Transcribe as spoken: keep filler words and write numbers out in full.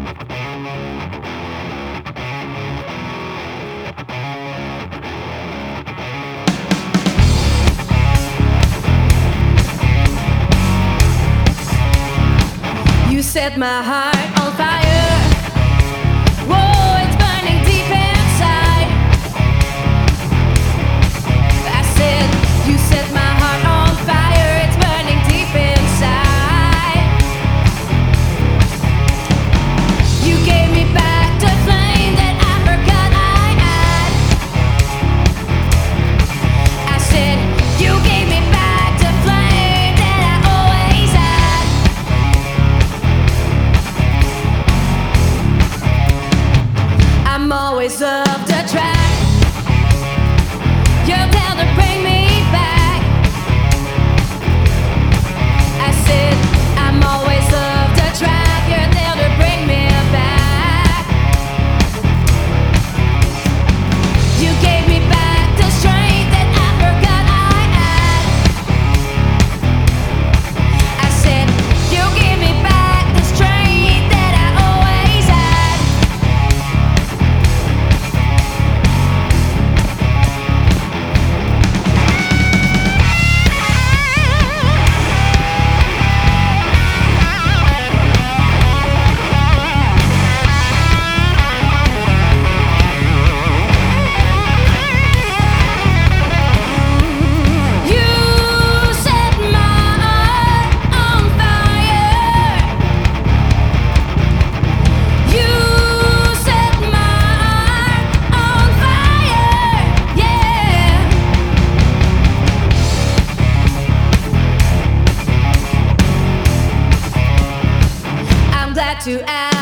You set my heart on fire. Whoa, it's burning deep inside. I said, you set my heart on fire. It's burning deep inside. You gave me back the flame that I forgot I had. I said, you gave me back the flame that I always had. I'm always off the track. You're down to bring me back. I said, I'm always off the track. You're there to bring me back. You gave me back the strength that I forgot I had. I said, you gave me back the strength that I always had. You set my heart on fire. You set my heart on fire. Yeah. I'm glad to ask.